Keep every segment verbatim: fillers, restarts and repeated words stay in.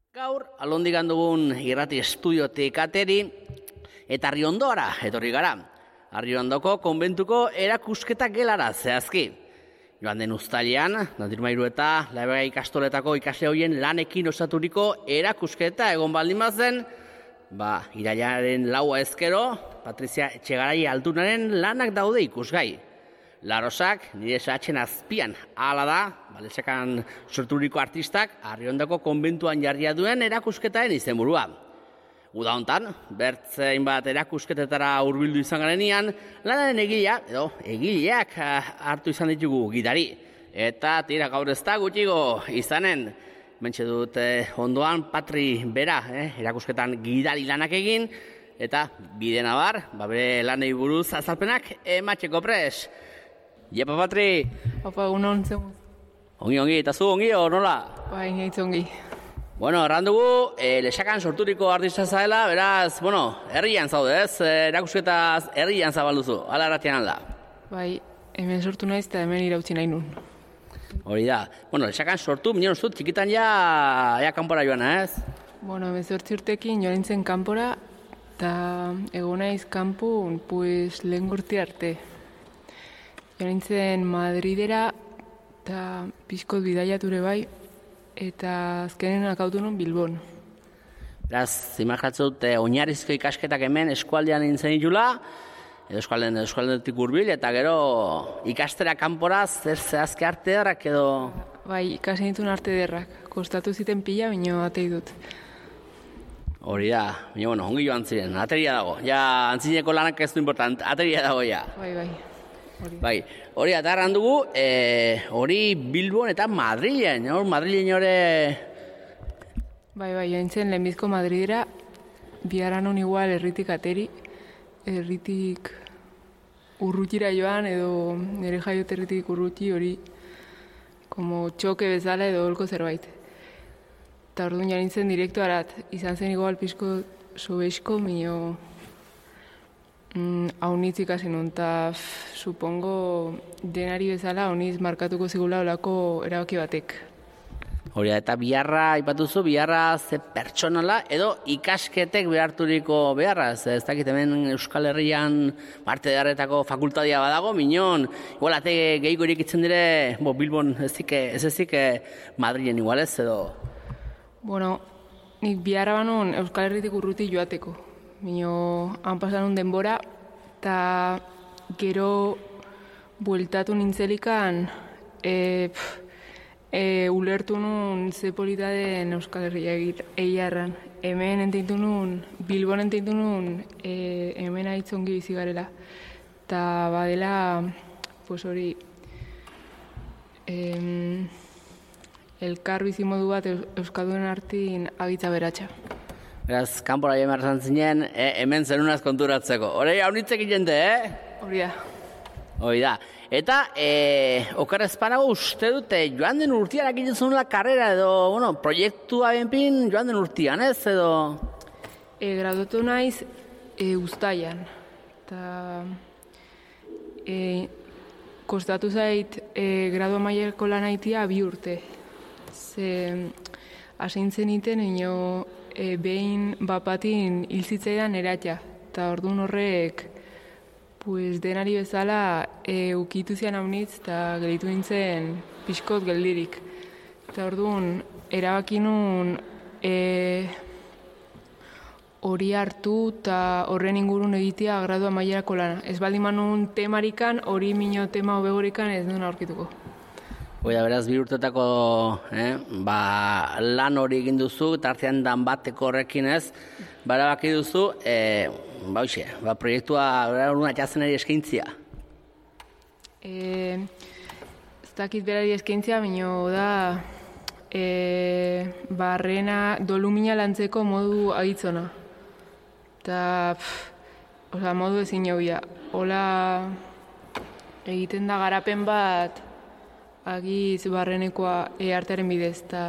Gaur, alondigan dugun irrati estudiotik ateri, eta Arriondora etorri gara. Arriondoko konbentuko erakusketa gelara zehazki. Joan den uztailean, Nandirmairu eta Labega ikastoletako ikasle horien lanekin osaturiko erakusketa egon baldin bazen, ba, irailaren laua ezkero, Patrizia Etxegarai Aldunaren lanak daude ikusgai. Larosak, nire esatzen azpian, hala da, Balesakan sorturiko artistak, Arriondako konbentuan jarria duen erakusketaren izenburua. Uda hontan, bertzein bat erakusketetara hurbildu izan garenean, lanaren egilea, edo egileak hartu izan ditugu gidari. Eta tira gaur ez da gutxigo izanen, mentxe dut eh, ondoan Patri bera, eh, erakusketan gidari lanak egin, eta bide nabar, ba bere lanei buruz azalpenak ematxeko pres. Iepa, Patri! Opa, egunon zen. Ongi, ongi, eta zu ongi, o nola? Bai, gaitz ongi. Bueno, erran dugu, e, Lesakan sorturiko artista zaela, beraz, bueno, herrian zaude, ez? Erakusketaz herrian zabalduzu, ala erratian alda. Bai, hemen sortu naiz eta hemen irautzi nahi nun. Hori da. Bueno, Lesakan sortu, minon zut, txikitan ja, ja kanpora joana, ez? Bueno, hemezortzi urtekin joan nintzen kanpora, eta egon naiz kanpun, pues, lehen urte arte. Joan nintzen Madridera, eta pixkot bidaiature bai, eta azkenen akautu nun Bilbon. Beraz, imaginatzen dut, eh, oinarrizko ikasketak hemen eskualdean nintzen ditula, edo eskualdean, eskualdetik hurbil, eta gero ikastera kanpora zer zehazke arte derrak edo... Bai, ikasi nituen arte derrak. Kostatu ziten pila, bino atei dut. Hori da, baina bueno, ongi joan ziren, ateria dago. Ja, antzineko lanak ez du important, ateria dago ja. Bai, bai. Hori. Bai, hori atarran dugu, e, hori Bilbon eta Madrilen, hor Madrilen hori... Bai, bai, joan zen lehenbizko Madridera, biharan hon igual herritik ateri, herritik urrutira joan, edo nire jaiot herritik urruti hori, como txoke bezala edo holko zerbait. Eta orduan joan nintzen direkto arat, izan zen igual pizko sobeizko, mino... Mm, haunitz ikasi nun, eta supongo denari bezala haunitz markatuko zigula olako erabaki batek. Hori da, eta biharra, aipatuzu, biharra ze pertsonala edo ikasketek beharturiko beharra. Ez, ez dakit hemen Euskal Herrian arte darretako fakultadia badago, minon, igual ate gehiko irikitzen dire, bo, Bilbon ez ezik, ez ezik Madrilen igual ez edo... Bueno, nik biharra banun Euskal Herritik urruti joateko. Mino, han pasan denbora, eta gero bueltatu nintzelikan e, e, ulertu nun ze polita den Euskal Herria eiarran. Hemen enteintu nun, Bilbon enteintu nun, e, hemen aitzongi bizi garela. Eta badela, pues hori, em, elkar bizimodu bat Euskalduen artin agitza beratxa. Beraz, kanpora jemar zan zinen, eh, hemen zenunaz konturatzeko. Hori, haunitzek jende, eh? Hori da. Hori da. Eta, eh, okarrez panago uste dute, joan den urtian egiten zunula karrera edo, bueno, proiektua benpin joan den urtian, ez, edo... E, graduatu naiz e, uztailan. Eta e, kostatu zait e, gradua mailako lan haitia bi urte. Ze asintzen iten, ino... E, behin bapatin hilzitzaidan eratxa, eta orduan horrek pues, denari bezala e, ukitu zian haunitz eta gelitu nintzen pixkot geldirik. Eta orduan erabaki nun e, hori hartu eta horren ingurun egitea gradua mailerako lana. Ez baldin manun temarikan, hori mino tema hobegorikan ez duen aurkituko. Oida, beraz, bi urtetako eh, ba, lan hori egin duzu, tartean dan bateko horrekin ez, bara baki duzu, eh, ba, hoxe, ba, proiektua uruna jazenari eskaintzia. E, ez dakit berari eskaintzia, bino da, e, barrena dolumina lantzeko modu agitzona. Eta, oza, modu ezin jobia. Hola, egiten da garapen bat, agiz barrenekoa e, artearen bidez, eta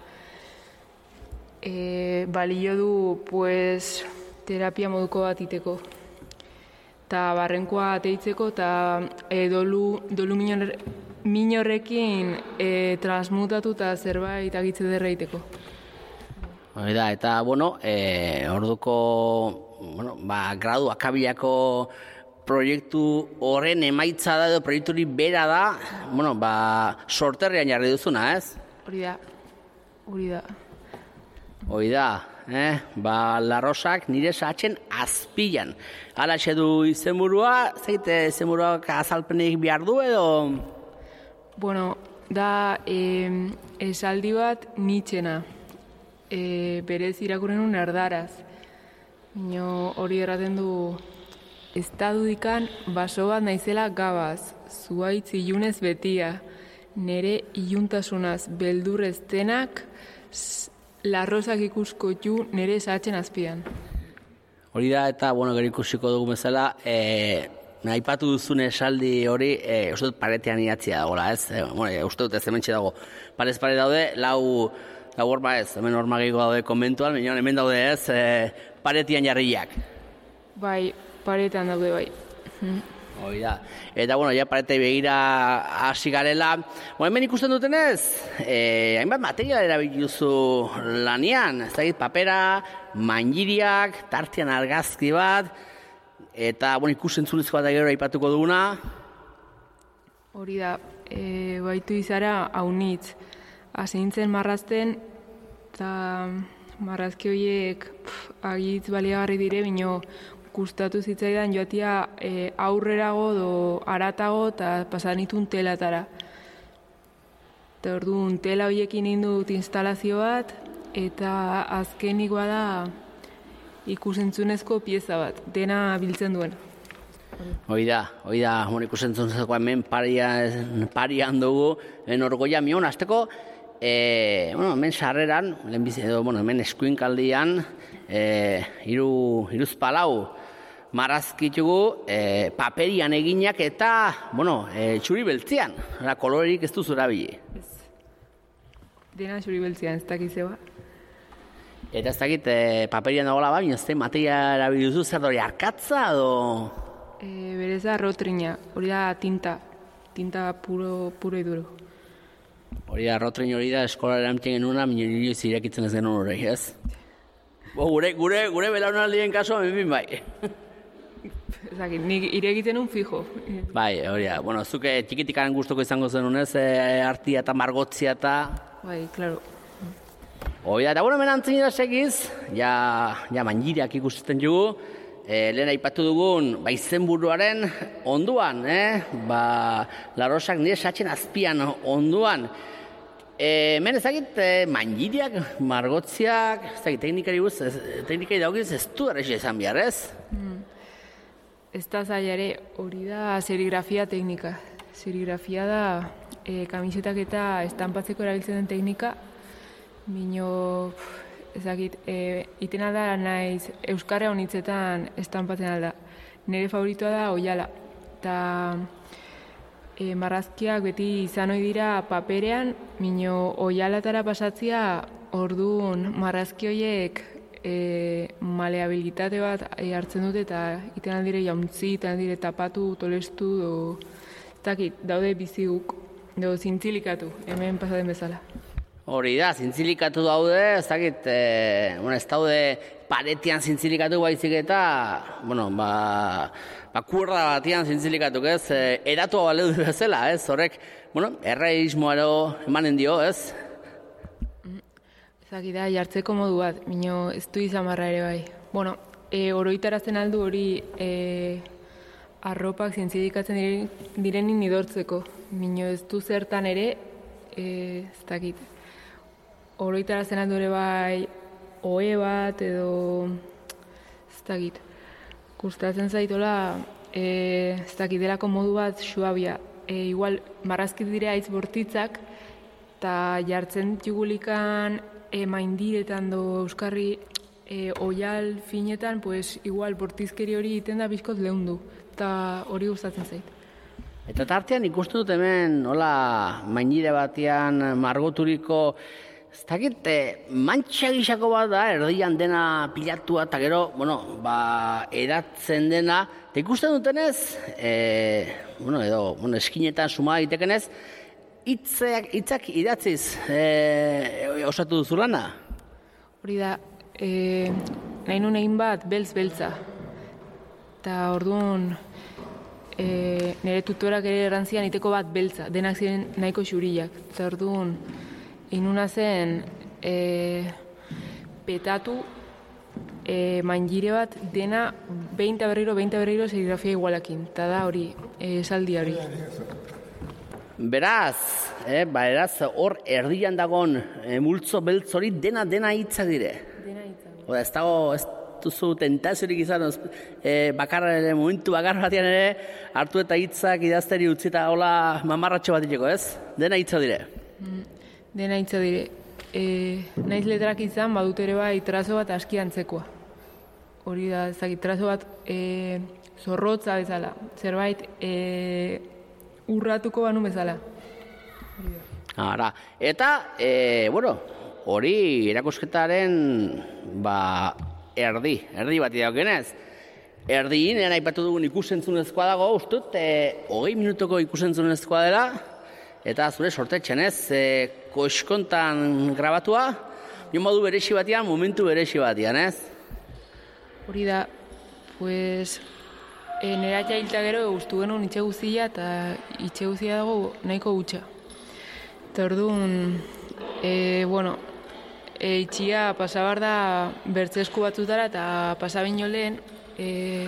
e, balio du pues, terapia moduko bat iteko. Eta barrenkoa ateitzeko, eta e, dolu, dolu minor, minorrekin e, transmutatu eta zerbait agitze derra iteko. Hori da, eta, bueno, e, orduko, bueno, ba, gradu akabilako proiektu horren emaitza da, edo proiektu hori bera da, bueno, ba, sorterrean jarri duzuna, ez? Hori da, hori da. Hori da, eh? Ba, Larrosak nire satzen azpilan. Hala du izenburua, zeite izenburuak azalpenik behar du edo? Bueno, da eh, esaldi bat Nietzschena, eh, berez irakurren un erdaraz. Bino hori erraten du, ez da dudikan baso bat naizela gabaz, zuaitz ilunez betia, nere iluntasunaz beldurrez denak, Larrosak ikusko ju nere esatzen azpian. Hori da, eta, bueno, gero ikusiko dugu bezala, e, aipatu duzun esaldi hori, e, uste dut paretean idatzia dagoela, ez? E, bueno, e, uste dut ez hementxe dago. Parez pare daude, lau, lau horma ez, hemen horma gehiago daude konbentuan, baina hemen daude ez, e, paretian jarriak. Bai, paretan daude bai. Hoi da. Eta, bueno, ja parete begira hasi garela. Bueno, hemen ikusten dutenez, eh, hainbat material erabilizu lanian. Ez dakit, papera, mangiriak, tartean argazki bat, eta, bueno, ikusentzunezko bat da gero aipatuko duguna. Hori da, e, baitu izara haunitz. Hasi nintzen marrazten, eta marrazki horiek pff, agitz baliagarri dire, bino gustatu zitzaidan joatia e, aurrerago do aratago eta pasanitun telatara. Eta orduan tela horiekin indut instalazio bat eta azkenikoa da ikusentzunezko pieza bat, dena biltzen duen. Hoi da, hoi da, bueno, ikusentzunezko hemen parian, parian dugu, en orgoia mion, azteko, e, bueno, hemen sarreran, edo, bueno, hemen eskuinkaldian, e, iru, iruz palau, marrazkitugu e, paperian eginak eta, bueno, e, txuri beltzean, era, kolorerik ez duzu erabili. Dena txuri beltzean, ez dakiz zeba. Eta ez dakit, e, paperian dagoela ba, binozte, materia erabili duzu, zer dori, arkatza edo? E, berez da rotrina, hori da tinta, tinta puro, puro iduro. Hori da, rotrin hori da, eskola eramtzen genuna, minio zirekitzen ez genuen horrek, ez? Bo, gure, gure, gure belaunaldien kasua, menbin bai. Ezakit, nik iregiten un fijo. Bai, hori da. Bueno, zuke txikitikaran gustoko izango zenunez, e, artia eta margotzia eta... Bai, klaro. Hori da, eta bueno, menantzen da segiz, ja, ja mangiriak ikusten dugu, e, lehen aipatu dugun, ba, izenburuaren onduan, eh? Ba, Larrosak nire satzen azpian onduan. E, hemen ezagit, e, mangiriak, margotziak, ezagit, teknikari guz, teknikari daugiz ez du errexia izan behar, ez? Mm. Ez da zaila ere, hori da serigrafia teknika. Serigrafia da e, kamisetak eta estanpatzeko erabiltzen den teknika, bino, ezagit, e, itena da naiz euskarra honitzetan estanpatzen alda. Nire favoritoa da oiala, eta e, marrazkiak beti izan ohi dira paperean, bino oialatara pasatzia orduan marrazki horiek E, maleabilitate bat e, hartzen dute eta iten aldire jauntzi, iten aldire tapatu, tolestu, do, takit, daude biziguk, do, zintzilikatu, hemen pasaden bezala. Hori da, zintzilikatu daude, ez dakit, e, bueno, ez daude paretian zintzilikatu baizik eta, bueno, ba, ba kurra batian zintzilikatu, ez, e, eratua baleu bezala, ez, horrek, bueno, erreismoaro emanen dio, ez? Zaki da, jartzeko modu bat, bino ez du izan barra ere bai. Bueno, e, oroitarazten aldu hori e, arropak zintzidikatzen diren, direnin idortzeko. Bino ez du zertan ere, e, ez dakit. Oroitarazten aldu ere bai, ohe bat edo, ez dakit. Gustatzen zaitola, e, ez dakit, delako modu bat suabia. E, igual, marrazkit dire aitz bortitzak, eta jartzen txugulikan, E, maindiretan do euskarri e, oial finetan, pues igual bortizkeri hori iten da bizkot lehundu, eta hori gustatzen zait. Eta tartean ikusten dut hemen, hola, mainire batean margoturiko, ez dakit, e, mantxa gisako bat da, erdian dena pilatua, eta gero, bueno, ba, eratzen dena, eta ikusten dutenez, e, bueno, edo, bueno, eskinetan suma daitekenez, Itzak, itzak idatziz e, osatu duzu lana? Hori da, e, nahi nun egin bat beltz-beltza. Eta orduan, e, nire tutorak ere errantzian iteko bat beltza, denak ziren nahiko xuriak. Eta orduan, egin nuna zen e, petatu e, maingire bat dena behin berriro, behin berriro serigrafia igualakin. Eta da hori, esaldi hori. Beraz, eh, ba, eraz, hor erdian dagon e, multzo beltz hori dena dena hitzak dire. Dena hitzak. Oda, ez dago, ez duzu tentaziorik izan, e, bakarra ere, momentu bakar batean ere, hartu eta hitzak idazteri utzi eta hola mamarratxo bat iteko, ez? Dena hitzak dire. Mm, dena hitzak dire. E, naiz letrak izan, badut ere bai trazo bat aski antzekoa. Hori da, ezagit, trazo bat e, zorrotza bezala. Zerbait, e, urratuko banu bezala. Ara, eta, e, bueno, hori erakusketaren, ba, erdi, erdi bat idaukenez. Erdiin, eren aipatu dugun ikusentzunezkoa dago, ustut, e, hogei minutuko ikusentzunezkoa dela, eta zure sortetxen ez, e, koiskontan grabatua, jo modu beresi batean, momentu beresi batean, ez? Hori da, pues, E, nera jailta gero guztu genuen itxe guztia eta itxe guztia dago nahiko gutxa. Eta orduan, e, bueno, e, itxia pasabar da bertzesku batzutara eta pasabino lehen e,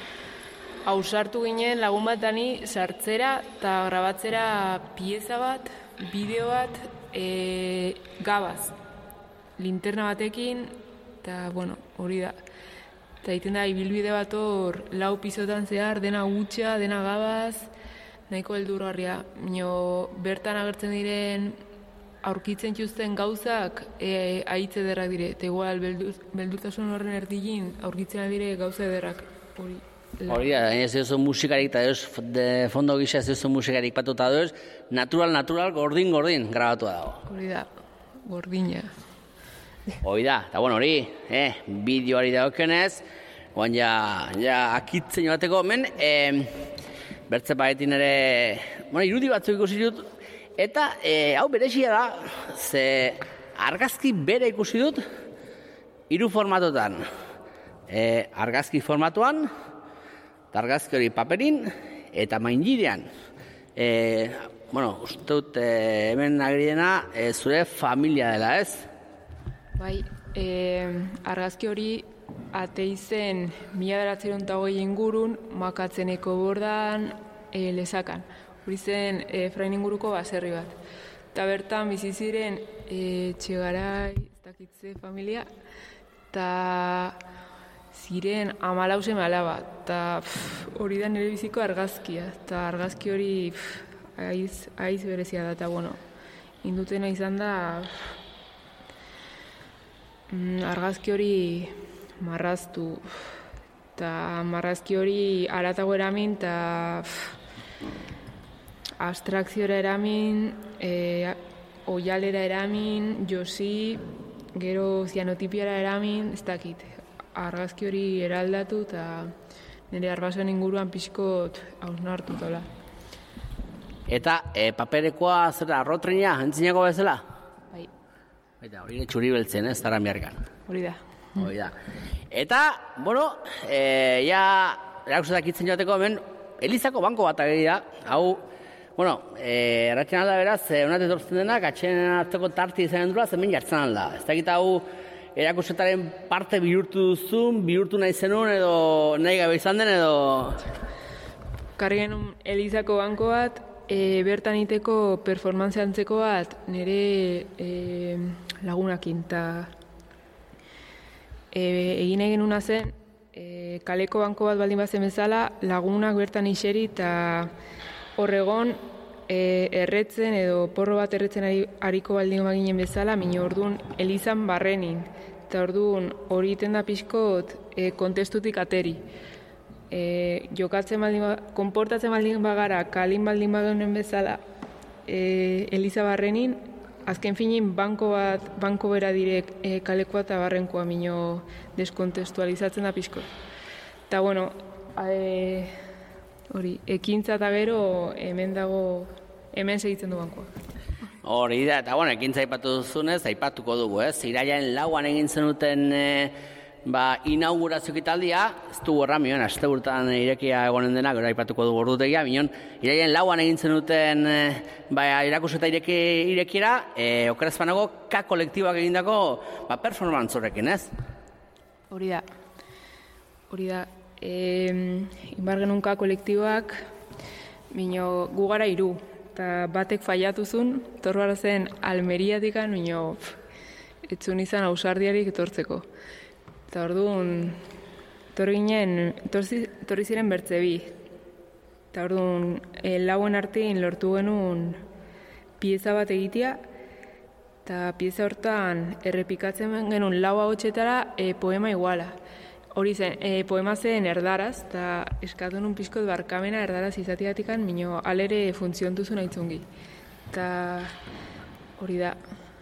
ausartu ginen lagun bat dani sartzera eta grabatzera pieza bat, bideo bat, e, gabaz, linterna batekin eta, bueno, hori da. Eta egiten da, ibilbide bat hor, lau pisotan zehar, dena gutxa, dena gabaz, nahiko heldurgarria. Mino, bertan agertzen diren, aurkitzen txuzten gauzak, e, ahitz ederrak dire. Eta igual, beldurtasun horren erdilin, aurkitzen dire gauza ederrak. Hori, hori da, ez duzu musikarik, eta ez fondo gisa ez duzu musikarik patuta duz, natural, natural, gordin, gordin, grabatua dago. Hori da, gordina. Hoi da, eta bueno, hori, eh, bideoari dagokenez, oan ja, ja akitzen joateko, men, eh, bertze baetin ere, bueno, irudi batzuk ikusi dut, eta eh, hau beresia da, ze argazki bere ikusi dut, hiru formatotan. Eh, argazki formatuan, argazki hori paperin, eta maingirean. Eh, bueno, uste dut, eh, hemen agridena, eh, zure familia dela, ez? Bai, e, argazki hori ateizen mila bederatziehun eta hogei ingurun makatzeneko bordan e, lesakan. Hori zen e, Efrain inguruko baserri bat. Eta bertan bizi ziren e, Txegarai, ez dakitze familia, eta ziren hamalau seme alaba. Eta hori da nire biziko argazkia. Eta argazki hori pff, aiz, aiz berezia da. Eta bueno, indutena izan da argazki hori marraztu eta marrazki hori aratago eramin eta abstrakziora eramin, e, oialera eramin, josi, gero zianotipiara eramin, ez dakit. Argazki hori eraldatu eta nire arbasoen inguruan pixkot hausnartu tola. Eta e, paperekoa zera arrotrina, entzinako bezala? Bai. Eta hori txuri beltzen, ez zara miarkan. Hori da. Hori da. Eta, bueno, e, ja, erakusetak itzen joateko hemen, Elizako banko bat ageri da, hau, bueno, e, erratzen alda beraz, e, honat etortzen denak, atxen hartzeko tarti izan dura, zemen jartzen alda. Ez dakit hau, erakusetaren parte bihurtu duzun, bihurtu nahi zenun, edo nahi gabe izan den, edo... Karri genuen Elizako banko bat, e, bertan iteko performance antzeko bat nire e, lagunakin, eta e, egin egin una zen, e, kaleko banko bat baldin bazen bezala, lagunak bertan iseri eta horregon e, erretzen edo porro bat erretzen ari, ariko baldin baginen bezala, mino orduan Elizan barrenin, eta orduan hori iten da pixkot e, kontestutik ateri. E, jokatzen baldin, konportatzen baldin bagara, kalin baldin bagaunen bezala e, Eliza barrenin, azken finin banko bat, banko bera direk e, kalekoa eta barrenkoa mino deskontestualizatzen da pixko. Eta bueno, e, hori, ekintza eta gero hemen dago, hemen segitzen du bankoa. Hori da, eta bueno, ekintza aipatu duzunez, aipatuko dugu, ez? Irailaren lauan egin zenuten e, ba, inaugurazio ekitaldia, ez du horra, minon, aste urtean irekia egonen dena, gero aipatuko dugu ordutegia, minon, irailaren lauan egin zenuten e, ba, irakusketa ireki, irekiera, e, okeraz banago, K kolektibak egindako ba, performance horrekin, ez? Hori da, hori da, e, inbar genuen K kolektibak, bino, gu gara hiru, eta batek faiatuzun, torbara zen Almeriatikan, bino, etzun izan ausardiarik etortzeko. Eta orduan, etorri ginen, etorri ziren bertze bi. Eta orduan, e, lauen artean lortu genuen pieza bat egitea, eta pieza hortan errepikatzen genuen lau ahotsetara e, poema iguala. Hori zen, e, poema zen erdaraz, eta eskatu nun pixkot barkamena erdaraz izatiatikan, minio alere funtziontuzun aitzungi. Eta hori da.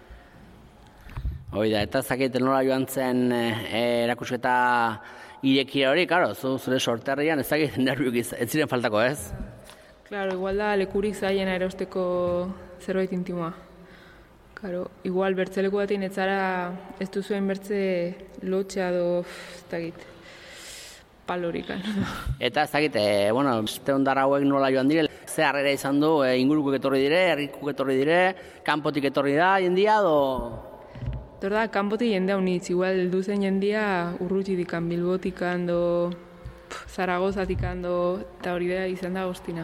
Hori da, eta zakit nola joan zen e, erakusketa irekia hori, karo, zu, zure sorterrian, ez zakit nerviok ez ziren faltako, ez? Claro, igual da lekurik zaiena erosteko zerbait intimoa. Claro, igual bertzeleku batean ez zara ez duzuen bertze lotxa do, ez dakit, palorikan. Eta ez dakit, e, bueno, este ondara hauek nola joan dire, ze harrera izan du, e, ingurukuk etorri dire, herrikuk etorri dire, kanpotik etorri da jendia, do... Etor da, kanpotik jendea unitz, igual duzen jendia urrutitikan, Bilbotikan, do, Zaragozatikan, do, eta hori da izan da goztina.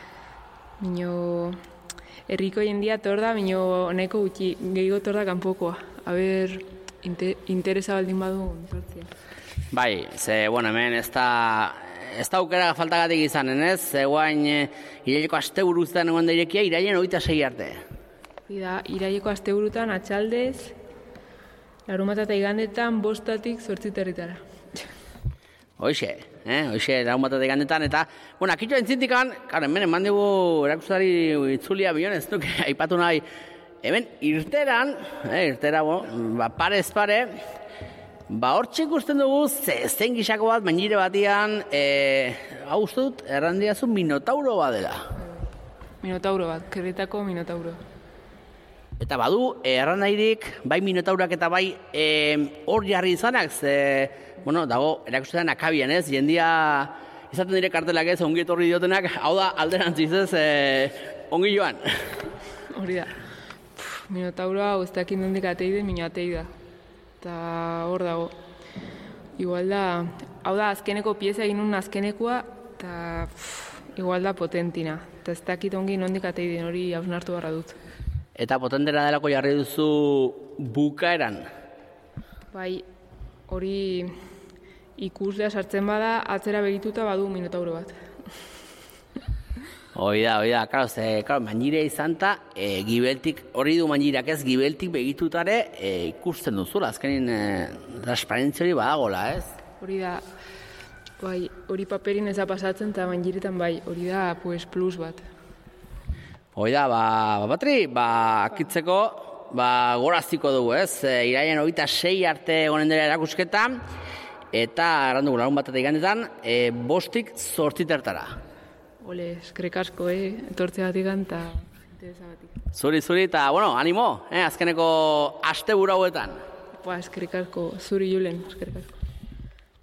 Mino... Herriko jendia tor da, bino nahiko gutxi, gehiago tor da kanpokoa. Aber, inter, interesa baldin badu sortzia. Bai, ze, bueno, hemen ez da, ez da aukera faltagatik izanen, ez? Ze guain, e, iraileko asteburutan egon da irekia, irailen hogeita sei arte. Ida, iraileko asteburutan atxaldez, larunbata eta igandetan bostatik zortzi herritara. Hoxe, eh? Hoxe, larunbata eta igandetan, eta, bueno, akitxo entzintikan, karo, hemen eman dugu erakustari itzulia bion, ez duk, aipatu nahi, hemen irteran, eh, irtera, bueno, ba, parez pare, ba, hortxe ikusten dugu, zezen gixako bat, mainire batian, eh, hau uste dut, errandiazu minotauro bat dela. Minotauro bat, kerritako minotauro. Eta badu, errandairik, bai minotaurak eta bai hor e, jarri izanak, ze, bueno, dago, erakustetan akabian ez, jendia izaten dire kartelak ez, ongi etorri diotenak, hau da, alderantziz ez, e, ongi joan. Hori da. Minotauroa, ez dakit nondik ateide, mino ateida. Eta hor dago. Igual da, hau da, azkeneko pieza egin nun azkenekoa, eta igual da potentina. Eta ez dakit ongi nondik ateide, hori hausnartu barra dut. Eta potentera delako jarri duzu bukaeran? Bai, hori ikuslea sartzen bada, atzera begituta badu minotauro bat. Hoi da, hoi da, karo, ze, karo, mainire izan ta, e, gibeltik, hori du mainirak ez, gibeltik begitutare e, ikusten duzula, azkenin e, transparentzia hori badagola, ez? Hori da, bai, hori paperin ez da pasatzen, eta mainiretan bai, hori da, pues, plus bat. Hoi da, ba, batri, ba, akitzeko, ba, goraziko dugu, ez? E, irailen hogeita sei arte egonen dela erakusketa, eta, errandugu, larun bat eta igandetan, e, bostik zortzitertara. Ole, eskerrik asko, eh? Etortzea batikan, eta interesagatik. Zuri, zuri, eta, bueno, animo, eh? Azkeneko aste buru hauetan. Ba, eskerrik asko, zuri Julen, eskerrik asko.